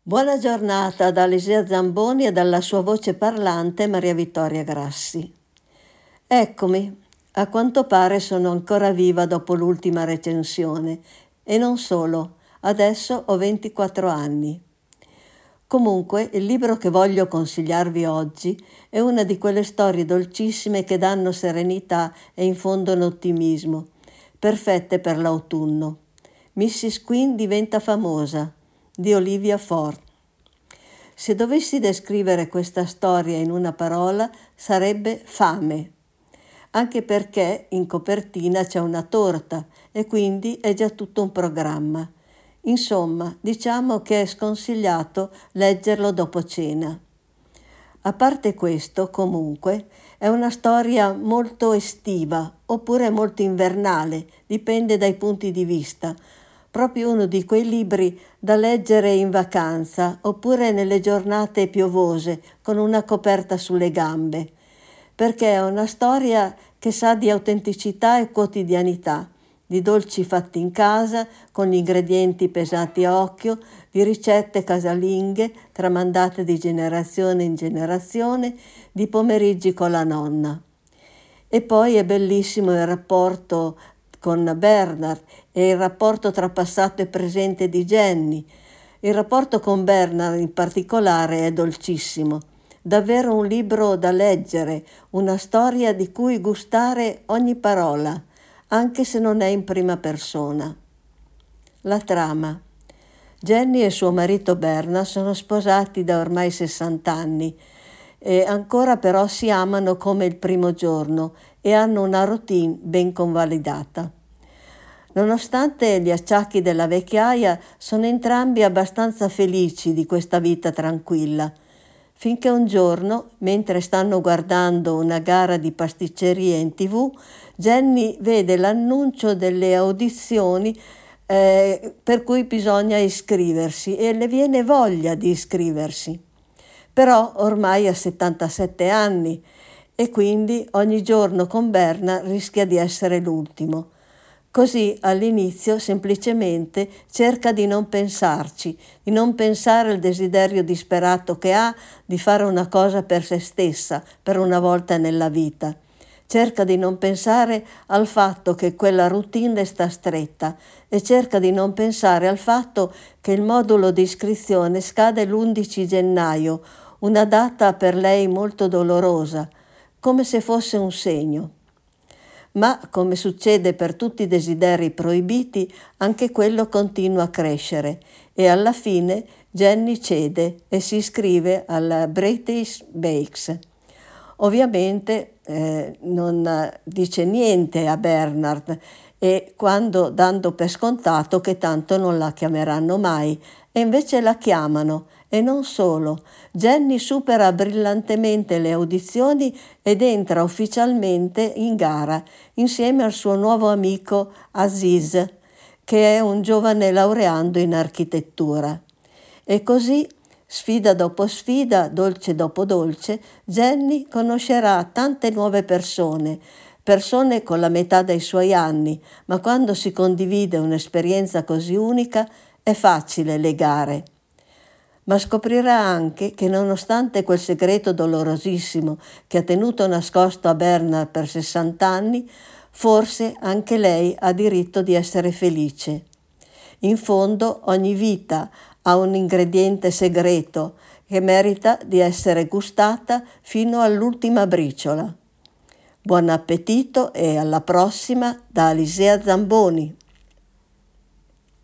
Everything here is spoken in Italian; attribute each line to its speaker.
Speaker 1: Buona giornata da Alisea Zamboni e dalla sua voce parlante Maria Vittoria Grassi. Eccomi, a quanto pare sono ancora viva dopo l'ultima recensione e non solo, adesso ho 24 anni. Comunque, il libro che voglio consigliarvi oggi è una di quelle storie dolcissime che danno serenità e infondono ottimismo, perfette per l'autunno. Mrs. Queen diventa famosa, di Olivia Ford. Se dovessi descrivere questa storia in una parola, sarebbe fame, anche perché in copertina c'è una torta e quindi è già tutto un programma. Insomma, diciamo che è sconsigliato leggerlo dopo cena. A parte questo, comunque, è una storia molto estiva oppure molto invernale, dipende dai punti di vista. Proprio uno di quei libri da leggere in vacanza oppure nelle giornate piovose con una coperta sulle gambe, perché è una storia che sa di autenticità e quotidianità, di dolci fatti in casa con gli ingredienti pesati a occhio, di ricette casalinghe tramandate di generazione in generazione, di pomeriggi con la nonna. E poi è bellissimo il rapporto con Bernard e il rapporto tra passato e presente di Jenny. Il rapporto con Bernard in particolare è dolcissimo. Davvero un libro da leggere, una storia di cui gustare ogni parola, anche se non è in prima persona. La trama. Jenny e suo marito Bernard sono sposati da ormai 60 anni e ancora però si amano come il primo giorno e hanno una routine ben convalidata. Nonostante gli acciacchi della vecchiaia, sono entrambi abbastanza felici di questa vita tranquilla, finché un giorno, mentre stanno guardando una gara di pasticcerie in TV, Jenny vede l'annuncio delle audizioni per cui bisogna iscriversi e le viene voglia di iscriversi. Però ormai ha 77 anni e quindi ogni giorno con Berna rischia di essere l'ultimo. Così all'inizio semplicemente cerca di non pensarci, di non pensare al desiderio disperato che ha di fare una cosa per se stessa, per una volta nella vita. Cerca di non pensare al fatto che quella routine sta stretta e cerca di non pensare al fatto che il modulo di iscrizione scade l'11 gennaio, una data per lei molto dolorosa, come se fosse un segno. Ma, come succede per tutti i desideri proibiti, anche quello continua a crescere e alla fine Jenny cede e si iscrive alla British Bakes. Ovviamente non dice niente a Bernard e dando per scontato che tanto non la chiameranno mai, e invece la chiamano. E non solo, Jenny supera brillantemente le audizioni ed entra ufficialmente in gara insieme al suo nuovo amico Aziz, che è un giovane laureando in architettura. E così, sfida dopo sfida, dolce dopo dolce, Jenny conoscerà tante nuove persone con la metà dei suoi anni, ma quando si condivide un'esperienza così unica è facile legare. Ma scoprirà anche che nonostante quel segreto dolorosissimo che ha tenuto nascosto a Bernard per 60 anni, forse anche lei ha diritto di essere felice. In fondo ogni vita ha un ingrediente segreto che merita di essere gustata fino all'ultima briciola. Buon appetito e alla prossima da Alisea Zamboni.